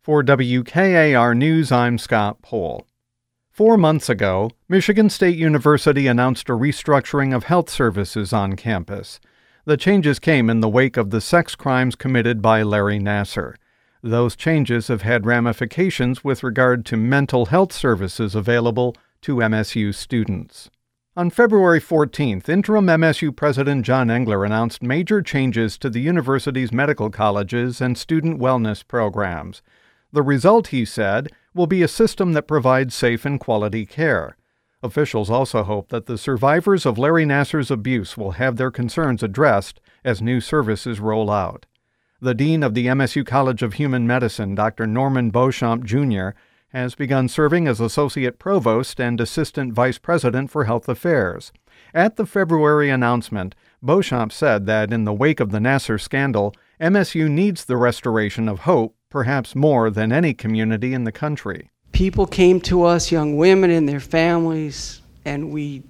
For WKAR News, I'm Scott Pohl. 4 months ago, Michigan State University announced a restructuring of health services on campus. The changes came in the wake of the sex crimes committed by Larry Nassar. Those changes have had ramifications with regard to mental health services available to MSU students. On February 14th, interim MSU President John Engler announced major changes to the university's medical colleges and student wellness programs. The result, he said, will be a system that provides safe and quality care. Officials also hope that the survivors of Larry Nassar's abuse will have their concerns addressed as new services roll out. The dean of the MSU College of Human Medicine, Dr. Norman Beauchamp, Jr., has begun serving as Associate Provost and Assistant Vice President for Health Affairs. At the February announcement, Beauchamp said that in the wake of the Nassar scandal, MSU needs the restoration of hope, perhaps more than any community in the country. People came to us, young women and their families, and we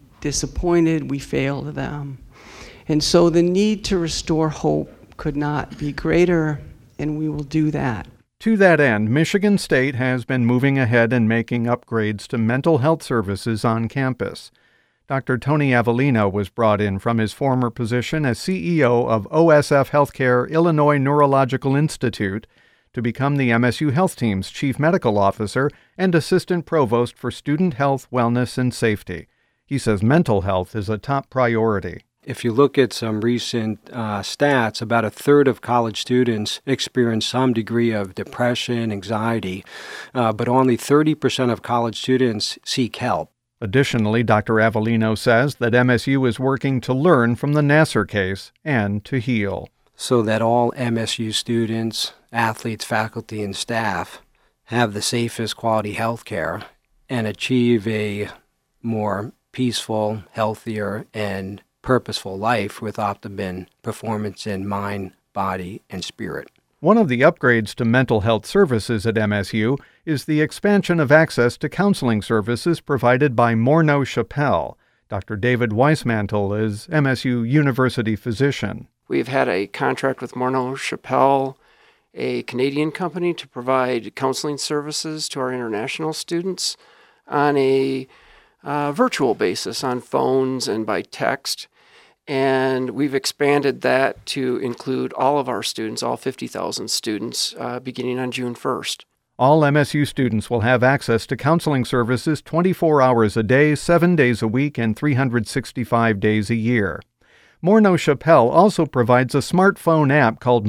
failed them. And so the need to restore hope could not be greater, and we will do that. To that end, Michigan State has been moving ahead and making upgrades to mental health services on campus. Dr. Tony Avellino was brought in from his former position as CEO of OSF Healthcare Illinois Neurological Institute to become the MSU Health Team's Chief Medical Officer and Assistant Provost for Student Health, Wellness, and Safety. He says mental health is a top priority. If you look at some recent stats, about a third of college students experience some degree of depression, anxiety, but only 30% of college students seek help. Additionally, Dr. Avellino says that MSU is working to learn from the Nassar case and to heal, so that all MSU students, athletes, faculty, and staff have the safest quality health care and achieve a more peaceful, healthier, and purposeful life with optimum performance in mind, body, and spirit. One of the upgrades to mental health services at MSU is the expansion of access to counseling services provided by Morneau Shepell. Dr. David Weismantel is MSU University physician. We've had a contract with Morneau Shepell, a Canadian company, to provide counseling services to our international students on a virtual basis, on phones and by text. And we've expanded that to include all of our students, all 50,000 students, beginning on June 1st. All MSU students will have access to counseling services 24 hours a day, 7 days a week, and 365 days a year. Morneau Shepell also provides a smartphone app called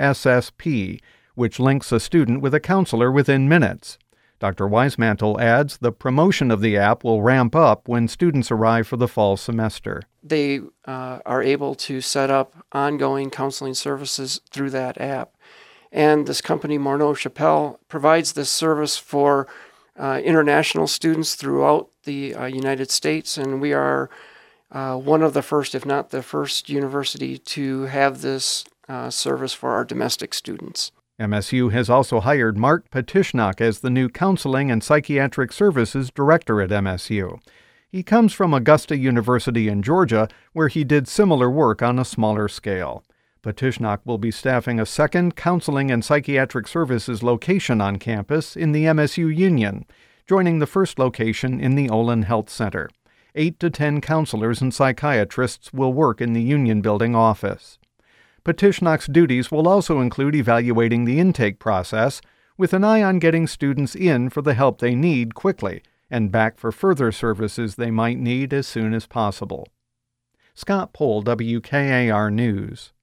MySSP, which links a student with a counselor within minutes. Dr. Weismantel adds the promotion of the app will ramp up when students arrive for the fall semester. They are able to set up ongoing counseling services through that app. And this company, Morneau Shepell, provides this service for international students throughout the United States, and we are one of the first, if not the first, university to have this service for our domestic students. MSU has also hired Mark Petishnak as the new Counseling and Psychiatric Services Director at MSU. He comes from Augusta University in Georgia, where he did similar work on a smaller scale. Petishnak will be staffing a second Counseling and Psychiatric Services location on campus in the MSU Union, joining the first location in the Olin Health Center. 8 to 10 counselors and psychiatrists will work in the Union Building office. Petishnak's duties will also include evaluating the intake process, with an eye on getting students in for the help they need quickly and back for further services they might need as soon as possible. Scott Pohl, WKAR News.